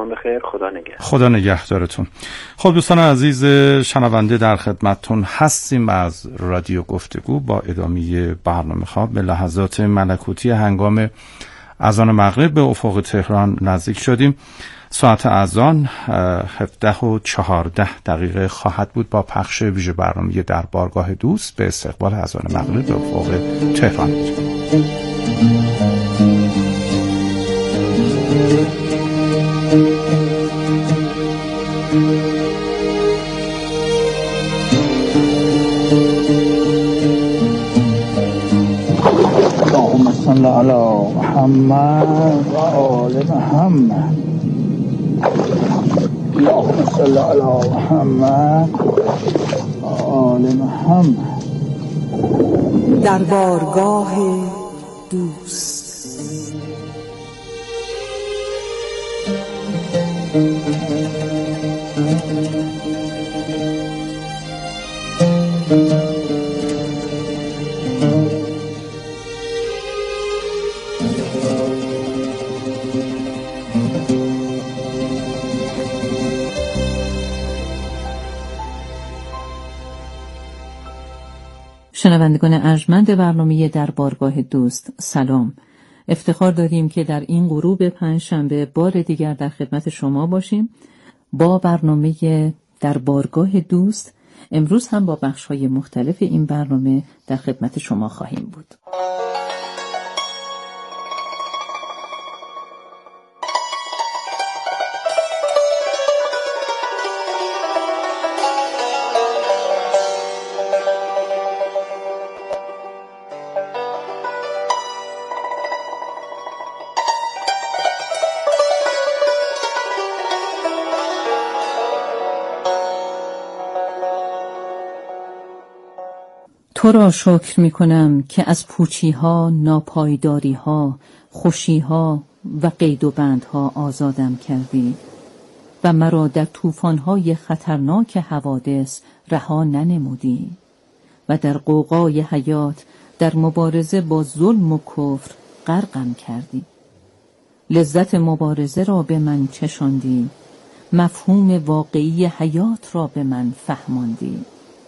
شما بخیر. خدا نگهدار. خدا نگهدارتون. خب دوستان عزیز شنونده، در خدمتتون هستیم از رادیو گفتگو با ادامه برنامه. خواب به لحظات ملکوتی هنگام اذان مغرب به افق تهران نزدیک شدیم. ساعت اذان 17:14 خواهد بود با پخش ویژه برنامه در بارگاه دوست به استقبال اذان مغرب به افق تهران. اللهم صل علی محمد و آل محمد. اللهم صل علی محمد و آل محمد. در بارگاه دوست. شنوندگان ارجمند برنامه در بارگاه دوست، سلام. افتخار داریم که در این غروب پنجشنبه بار دیگر در خدمت شما باشیم با برنامه در بارگاه دوست. امروز هم با بخش‌های مختلف این برنامه در خدمت شما خواهیم بود. تو را شکر می کنم که از پوچی‌ها، ناپایداری‌ها، خوشی‌ها و قید و بندها آزادم کردی و مرا در طوفان‌های خطرناک حوادث رها ننمودی و در غوغای حیات در مبارزه با ظلم و کفر غرقم کردی. لذت مبارزه را به من چشاندی، مفهوم واقعی حیات را به من فهماندی.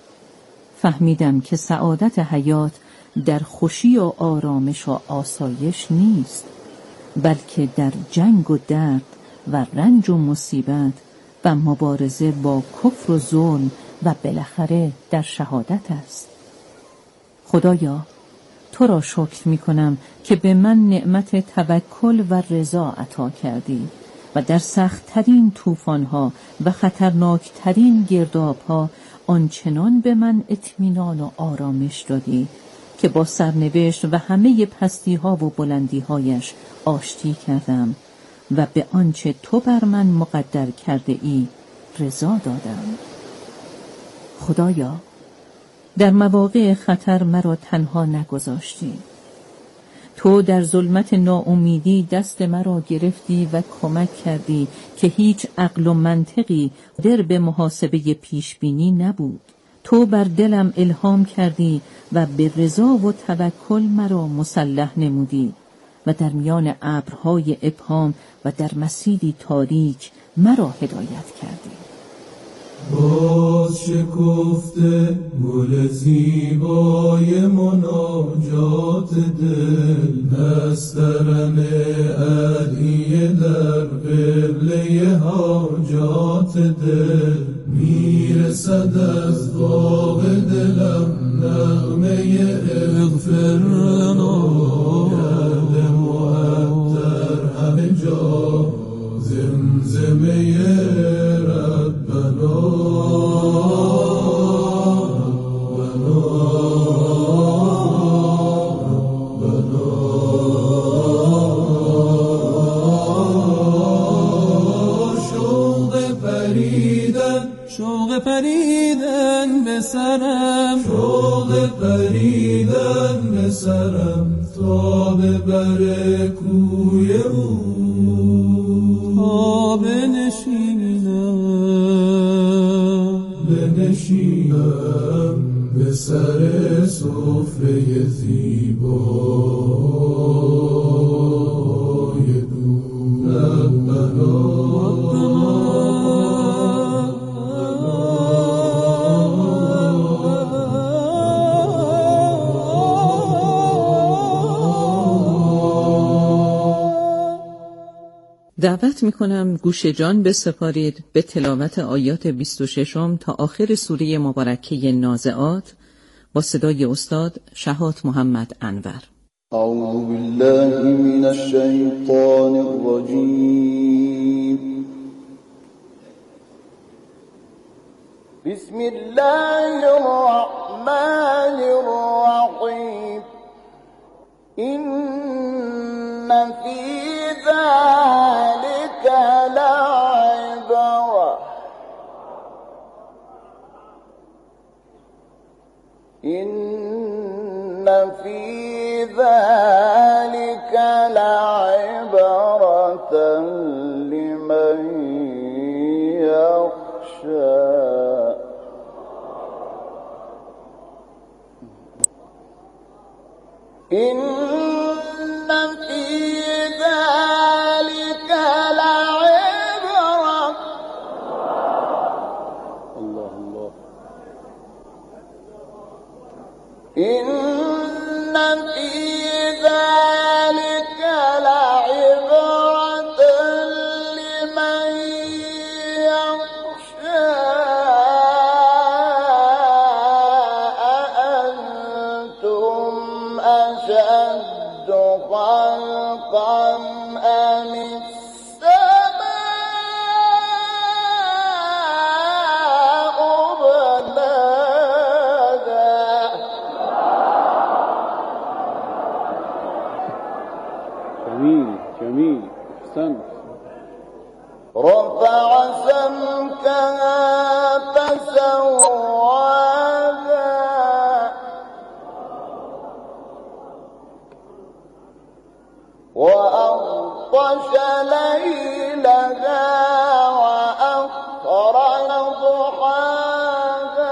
فهمیدم که سعادت حیات در خوشی و آرامش و آسایش نیست، بلکه در جنگ و درد و رنج و مصیبت و مبارزه با کفر و ظلم و بالاخره در شهادت است. خدایا، تو را شکر می کنم که به من نعمت توکل و رضا عطا کردی و در سخت‌ترین طوفان‌ها و خطرناکترین گرداب‌ها آنچنان به من اطمینان و آرامش دادی که با سرنوشت و همه پستی‌ها و بلندی‌هایش آشتی کردم و به آنچه تو بر من مقدر کرده ای رضا دادم. خدایا، در مواقع خطر مرا تنها نگذاشتی. تو در ظلمت ناامیدی دست مرا گرفتی و کمک کردی که هیچ عقل و منطقی در به محاسبه پیشبینی نبود. تو بر دلم الهام کردی و به رضا و توکل مرا مسلح نمودی و در میان ابرهای ابهام و در مسیری تاریک مرا هدایت کردی. باز شکفته گل زیبای مناجات دل، نسترن ادعیه در قبله حاجات دل. میرسد از باغ دلم نغمه اغفر لنا، گرد معطر همه جا زمزمه ربنا. شوق پریدن به سرم، شوق پریدن به سرم، تا به بر کوی او تا بنشینم به سر سفره زیبای دو. ربنا دعوت میکنم گوش جان بسپارید به تلاوت آیات 26 تا آخر سوره مبارکه نازعات با صدای استاد شهاب محمد انور. اعوذ بالله من الشیطان الرجیم. بسم الله الرحمن الرحیم. إن في ذلك لعبرة إن في ذلك لعبرة لمن يخشى. إن في ذلك لعبرة. الله الله. إن في ذلك لعبرة لمن يخشى. أأنتم أشد خلقا أم السماء بناها. جميل جميل أحسنت. رفع سمكها فسواها. وأغطش ليلها وأخرج ضحاها.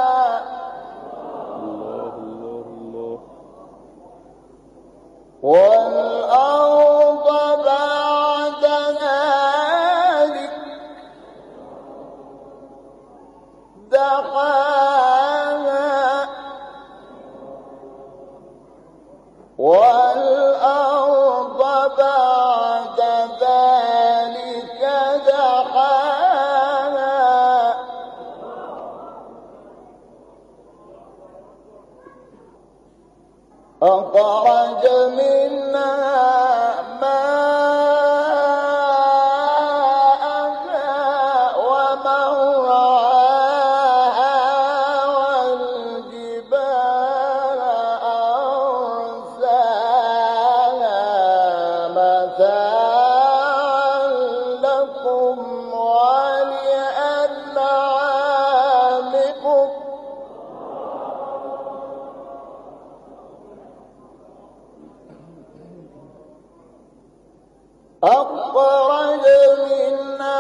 الله الله الله. والأرض بعد ذلك دحاها. والأرض بعد ذلك دحاها. أخرج منها ماءها ومرعاها والجبال أرساها متاعا لكم ولأنعامكم. أخرج منها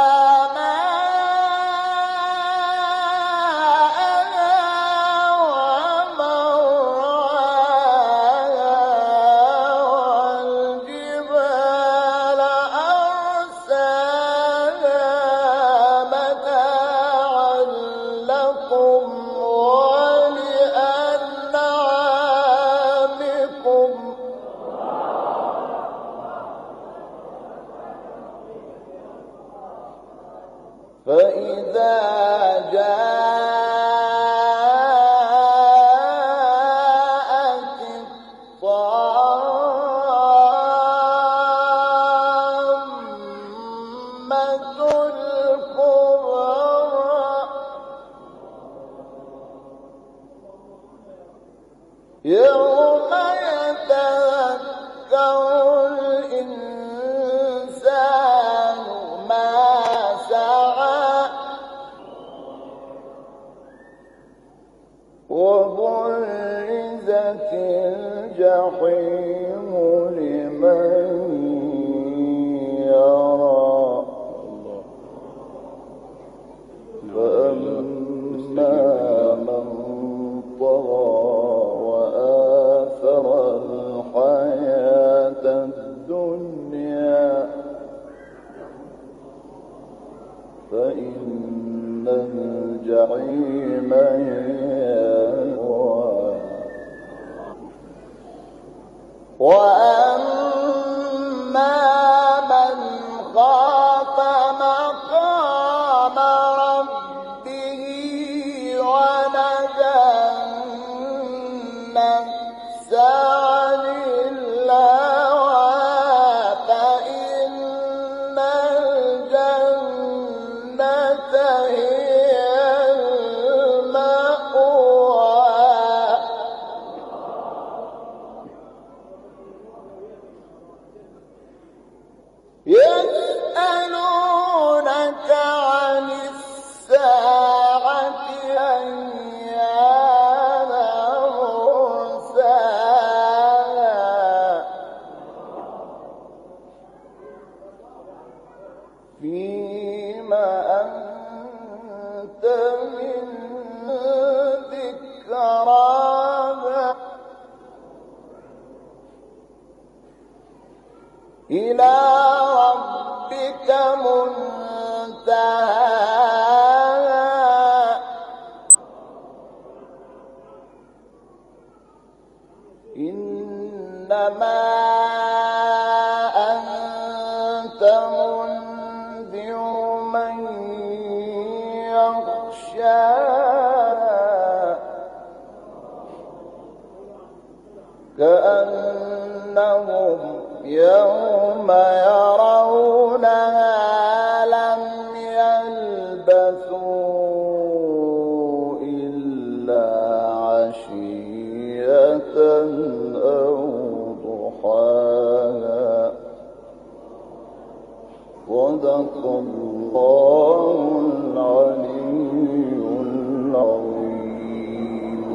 ماءها ومرعاها والجبال أرساها متاعا لكم ولأنعامكم. فإذا جاءت الطامة الكبرى يوم يتذكر الإنسان ما سعى. وبرزت الجحيم لمن يرى. فأما من طغى وآثر الحياة الدنيا فإن الجحيم وأما من أنت من ذكراها إلى ربك منتهاها إنما أنت منذر من يخشاها كأنهم يوم يرونها لم يلبثوا إلا عشية أو ضحاها صدق الله العلي العظيم.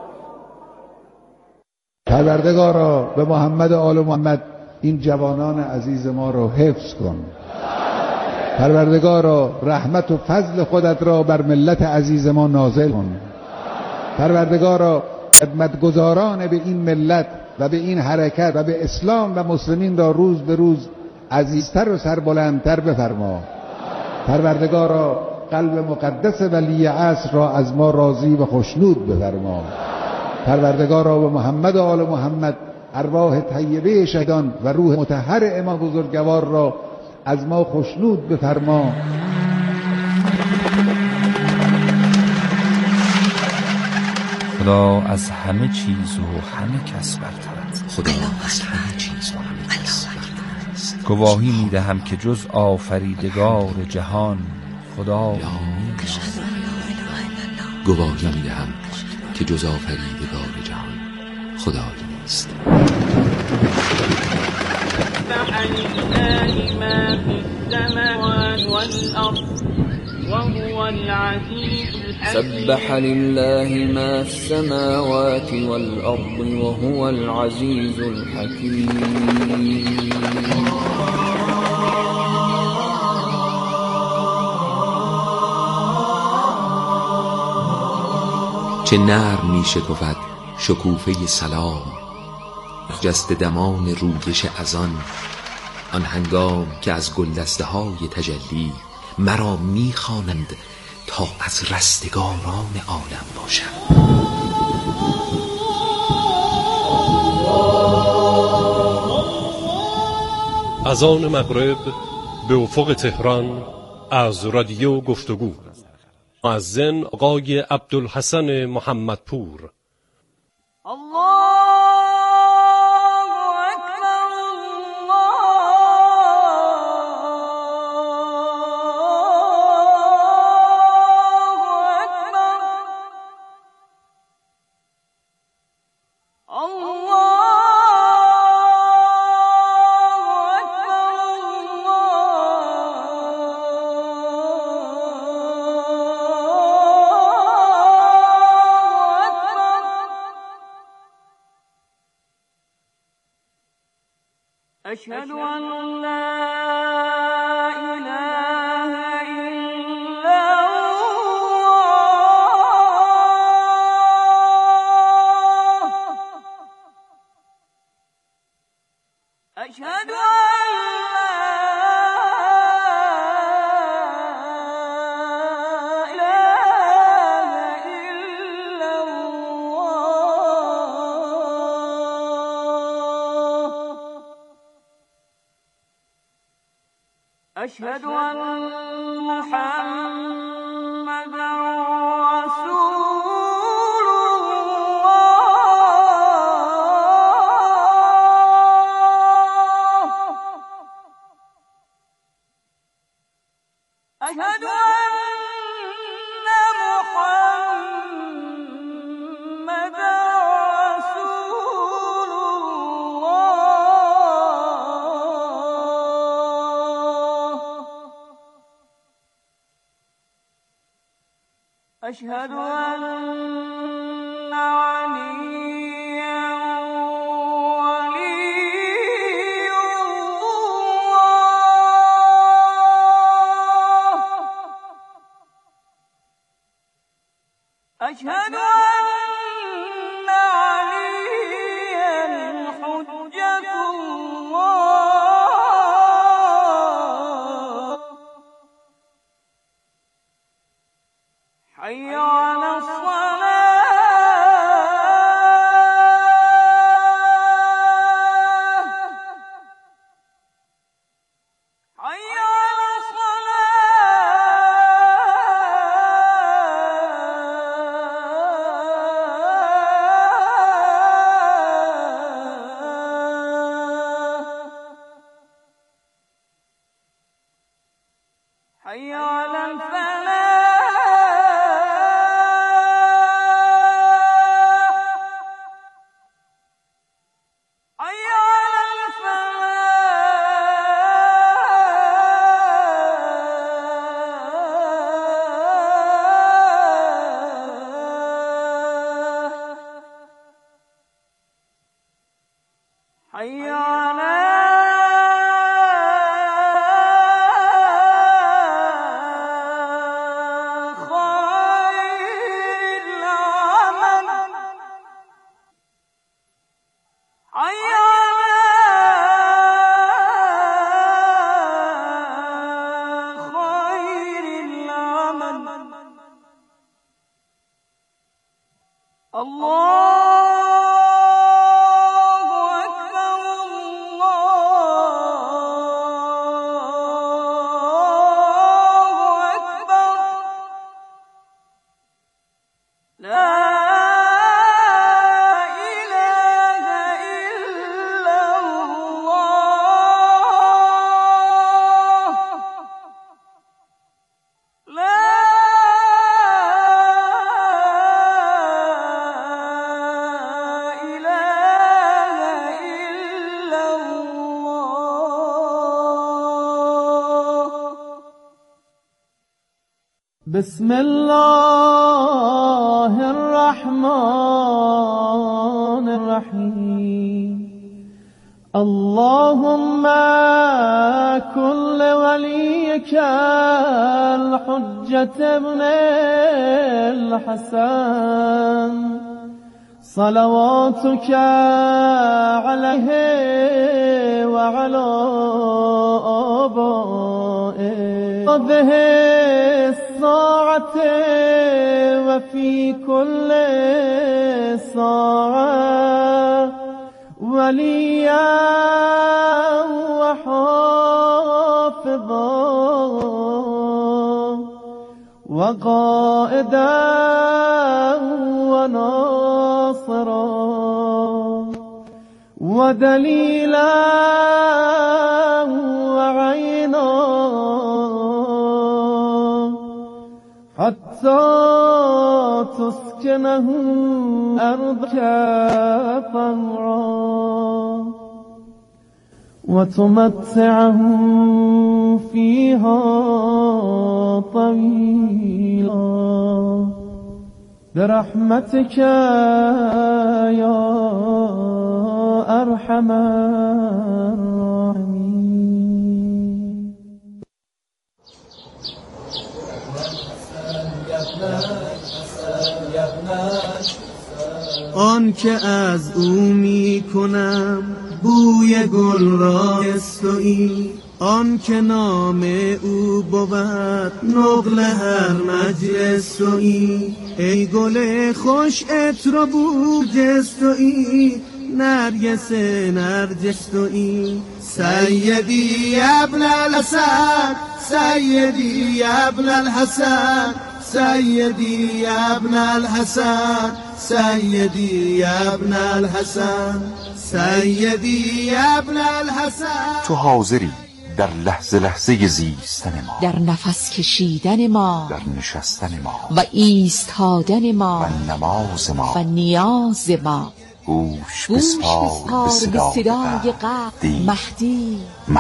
پروردگارا به محمد و آل محمد این جوانان عزیز ما را حفظ کن. پروردگارا رحمت و فضل خودت را بر ملت عزیز ما نازل کن. پروردگارا خدمتگزاران به این ملت و به این حرکت و به اسلام و مسلمین را روز به روز عزیزتر و سربلندتر بفرما. پروردگارا قلب مقدس ولی عصر را از ما راضی و خوشنود بفرما. پروردگارا به محمد و آل محمد ارواح طیبه شهیدان و روح مطهر امام بزرگوار را از ما خوشنود بفرما. خدا از همه چیز و همه کس برتر است. خدا از همه چیز و همه کس برتر است. گواهی میدهم که جز آفریدگار جهان خدا نیست. گواهی میدهم که جز آفریدگار جهان خدایی نیست. سبح لله ما السماوات والأرض وهو العزيز الحكيم. چه نرم می شکفد شکوفه سلام، جست دمان رویش ازان، آن هنگام که از گلدسته های تجلی مرا می خوانند تا از رستگاران عالم باشم. اذان مغرب به افق تهران از رادیو گفتگو. مؤذن آقای عبدالحسن محمدپور. أشهد أن لا إله إلا الله. أشهد أشهد أن محمد رسول الله. أشهد أن محمد رسول الله. أشهد أن عليا ولي الله. أشهد أن عليا حجة الله حي على الصلاة حي على الفلاح حي على الفلاح حي على بسم الله الرحمن الرحيم اللهم كن لوليك الحجة ابن الحسن صلواتك عليه وعلى آبائه هذه الساعة وفي كل ساعة وليا وحافظا وقائدا وناصرا ودليلا وعينا حتى تسكنه أرضك طوعا وتمتعه فيها طويلا برحمتك يا أرحم الراحمين. آن که از او می کنم بوی گل را استویی، آن که نام او بود نقل هر مجلس تویی، ای گل خوش عطر و بو جستویی، نرگس نرجس تویی، سیدی ابن الحسن سیدی ابن الحسن سیدی ابن الحسن سیدی ابن الحسن سیدی ابن الحسن. تو حاضری در لحظه لحظه زیستن ما، در نفس کشیدن ما، در نشستن ما و ایستادن ما و نماز ما و نیاز ما. گوش بسپار به صدای قلب مهدی.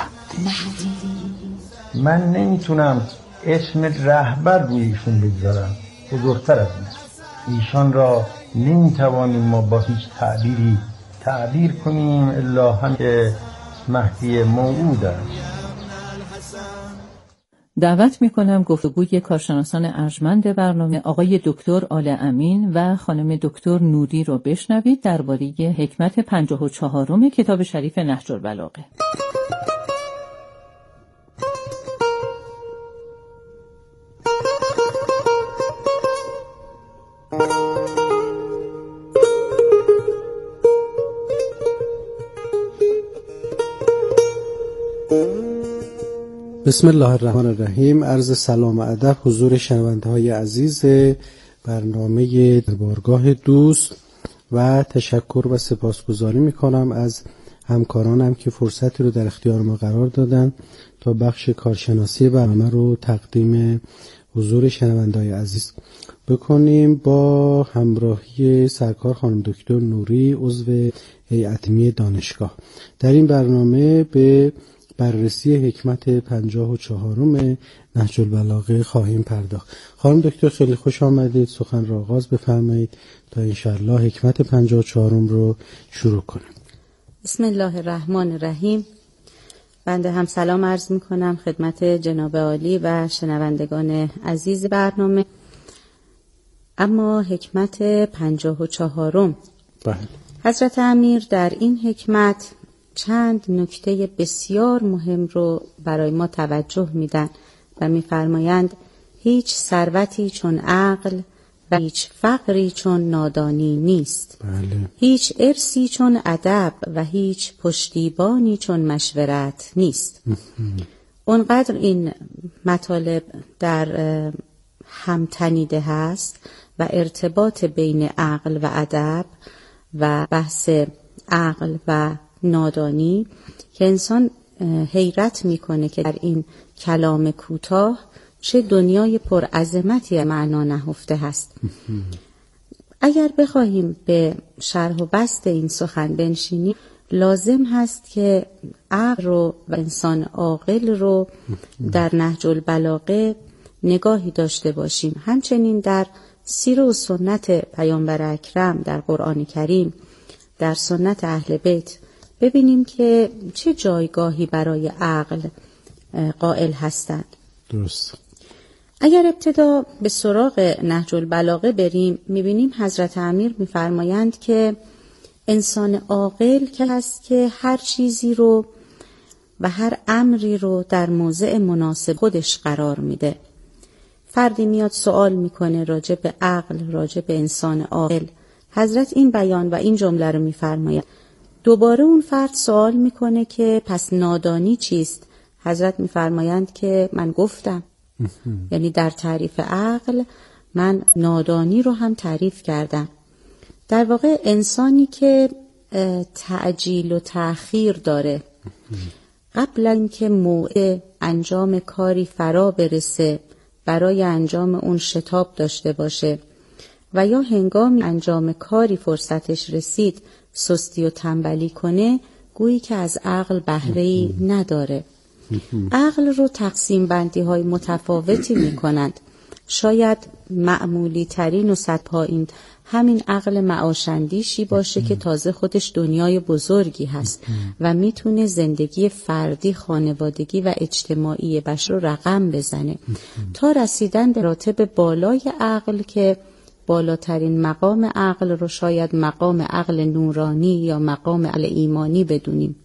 من نمیتونم اسم رهبر روی ایشون بگذارم، بزرگتر از این ایشان را نمیتوانیم ما با هیچ تعبیری تعبیر کنیم الا هم که مهدی موعود است. دعوت میکنم گفتگوی کارشناسان ارجمند برنامه آقای دکتر آل امین و خانم دکتر نوری رو بشنوید درباره حکمت 54 کتاب شریف نهج البلاغه. بسم الله الرحمن الرحیم. عرض سلام و ادب حضور شنونده های عزیز برنامه بارگاه دوست و تشکر و سپاسگزاری می کنم از همکارانم که فرصتی رو در اختیار ما قرار دادن تا بخش کارشناسی برنامه رو تقدیم حضور شنونده های عزیز بکنیم. با همراهی سرکار خانم دکتر نوری عضو هیئت علمی دانشگاه در این برنامه به بررسی حکمت 54 نهج البلاغه خواهیم پرداخت. خانم دکتر خیلی خوش آمدید، سخن را آغاز بفرمایید تا انشاءالله حکمت 54 رو شروع کنیم. بسم الله الرحمن الرحیم. بنده هم سلام عرض می کنم خدمت جناب عالی و شنوندگان عزیز برنامه. اما حکمت 54 بله. حضرت امیر در این حکمت چند نکته بسیار مهم رو برای ما توجه میدن و میفرمایند هیچ ثروتی چون عقل و هیچ فقری چون نادانی نیست. بله. هیچ ارثی چون ادب و هیچ پشتیبانی چون مشورت نیست. اونقدر این مطالب در هم تنیده هست و ارتباط بین عقل و ادب و بحث عقل و نادانی که انسان حیرت میکنه که در این کلام کوتاه چه دنیای پرعظمتی معنا نهفته هست. اگر بخواهیم به شرح و بسط این سخن بنشینیم لازم هست که عقل رو و انسان عاقل رو در نهج البلاغه نگاهی داشته باشیم. همچنین در سیره و سنت پیامبر اکرم در قرآن کریم، در سنت اهل بیت ببینیم که چه جایگاهی برای عقل قائل هستند. درست. اگر ابتدا به سراغ نهج البلاغه بریم میبینیم حضرت امیر میفرمایند که انسان عاقل که هست که هر چیزی رو و هر امری رو در موضع مناسب خودش قرار میده. فردی میاد سوال میکنه راجع به عقل، راجع به انسان عاقل. حضرت این بیان و این جمله رو میفرمایند. دوباره اون فرد سوال میکنه که پس نادانی چیست؟ حضرت میفرمایند که من گفتم. یعنی در تعریف عقل من نادانی رو هم تعریف کردم. در واقع انسانی که تعجیل و تأخیر داره، قبل اینکه موعد انجام کاری فرا برسه برای انجام اون شتاب داشته باشه و یا هنگام انجام کاری فرصتش رسید سستی و تنبلی کنه، گویی که از عقل بهره‌ای نداره. عقل رو تقسیم بندی های متفاوتی می کنند. شاید معمولی ترین و صد پایین همین عقل معاشندیشی باشه که تازه خودش دنیای بزرگی هست و میتونه زندگی فردی، خانوادگی و اجتماعی بشر رو رقم بزنه تا رسیدن به راتب بالای عقل که بالاترین مقام عقل رو شاید مقام عقل نورانی یا مقام عقل ایمانی بدونیم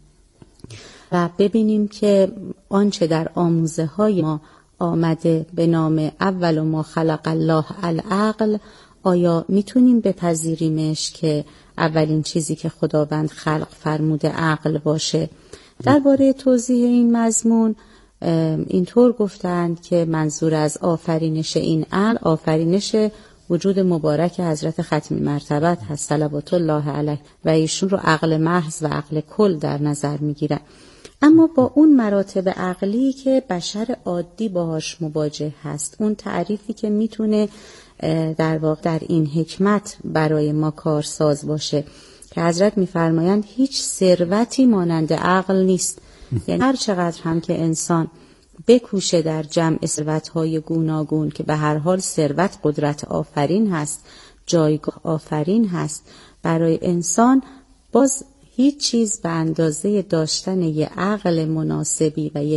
و ببینیم که آنچه در آموزه های ما آمده به نام اول ما خلق الله العقل، آیا میتونیم بپذیریمش که اولین چیزی که خداوند خلق فرموده عقل باشه؟ درباره توضیح این مضمون اینطور گفتند که منظور از آفرینش این عقل آفرینش وجود مبارک حضرت ختمی مرتبت هست صلوات الله علیه و ایشون رو عقل محض و عقل کل در نظر میگیرن. اما با اون مراتب عقلی که بشر عادی باهاش مواجه هست، اون تعریفی که میتونه در واقع در این حکمت برای ما کارساز باشه که حضرت میفرمایند هیچ ثروتی مانند عقل نیست. یعنی هر چقدر هم که انسان بکوشه در جمع ثروت‌های گوناگون که به هر حال ثروت قدرت آفرین هست، جایگاه آفرین هست برای انسان، باز هیچ چیز به اندازه داشتن یک عقل مناسبی و یک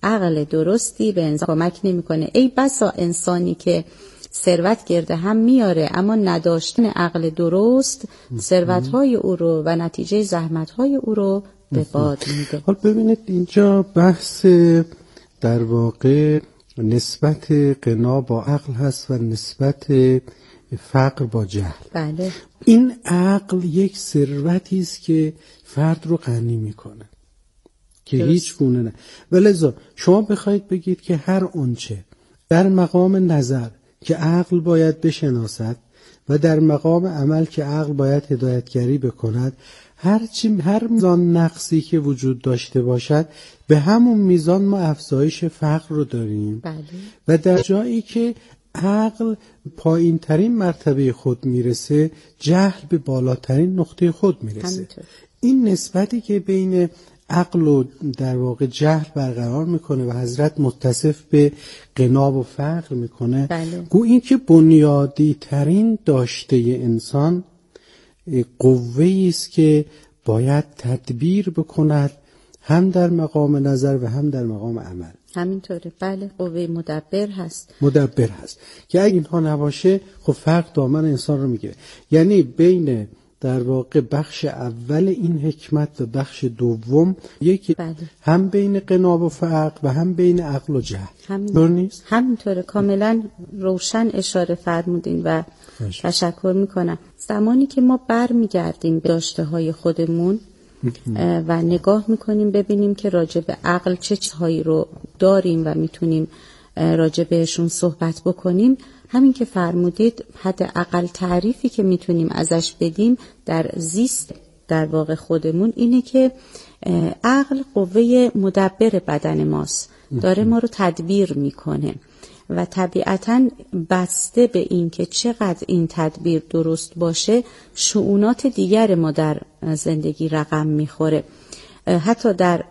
عقل درستی به انسان کمک نمیکنه. ای بسا انسانی که ثروت گرده هم میاره اما نداشتن عقل درست ثروت‌های او رو و نتیجه زحمت‌های او رو به باد میده. حالا ببینید اینجا بحث در واقع نسبت غنا با عقل هست و نسبت فقر با جهل. بله. این عقل یک ثروتی است که فرد رو غنی میکنه که هیچ گونه نه. ولذا شما بخواید بگید که هر اونچه در مقام نظر که عقل باید بشناسد و در مقام عمل که عقل باید هدایتگری بکند، هر میزان نقصی که وجود داشته باشد به همون میزان ما افزایش فقر رو داریم. بله. و در جایی که عقل پایین ترین مرتبه خود میرسه، جهل به بالاترین نقطه خود میرسه. همینطور. این نسبتی که بین عقل و در واقع جهل برقرار میکنه و حضرت متصف به غنا و فقر میکنه، بله. گو این که بنیادی ترین داشته انسان قوه‌ای است که باید تدبیر بکند، هم در مقام نظر و هم در مقام عمل. همینطوره. بله، قوه مدبر هست که اگه اینها نباشه خب فقر دامن انسان رو میگیره. یعنی بین در واقع بخش اول این حکمت و بخش دوم یکی بله. هم بین غنا و فقر و هم بین عقل و جهل. همینطوره. کاملا روشن اشاره فرمودین و تشکر میکنم. زمانی که ما برمیگردیم به داشته های خودمون و نگاه میکنیم ببینیم که راجع به عقل چه چیزهایی رو داریم و میتونیم راجع بهشون صحبت بکنیم، همین که فرمودید حداقل تعریفی که میتونیم ازش بدیم در زیست در واقع خودمون اینه که عقل قوه مدبر بدن ماست، داره ما رو تدبیر میکنه و طبیعتاً بسته به این که چقدر این تدبیر درست باشه شؤونات دیگر ما در زندگی رقم میخوره. حتی در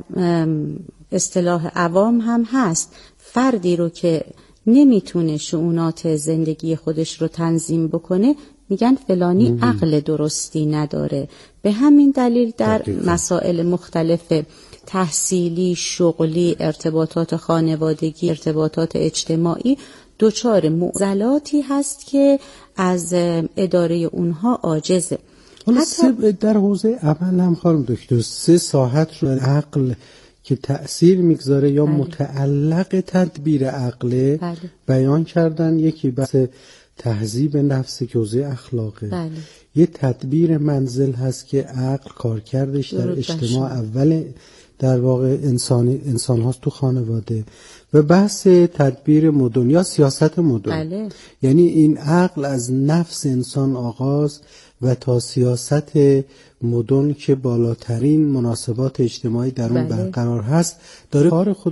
اصطلاح عوام هم هست، فردی رو که نمیتونه شؤونات زندگی خودش رو تنظیم بکنه میگن فلانی عقل درستی نداره. به همین دلیل در مسائل مختلف تحصیلی، شغلی، ارتباطات خانوادگی، ارتباطات اجتماعی دچار معضلاتی هست که از اداره اونها عاجزه. حتی در حوزه عمل هم خانم دکتر 3 ساحت رو عقل که تأثیر میگذاره یا متعلق تدبیر عقله بیان کردن. یکی بحث تهذیب نفس که حوزه اخلاقه، یه تدبیر منزل هست که عقل کارکردش در اجتماع اول در واقع انسان هاست تو خانواده، و بحث تدبیر مدن یا سیاست مدن. یعنی این عقل از نفس انسان آغاز و تا سیاست مدن که بالاترین مناسبات اجتماعی در اون برقرار هست داره کار خود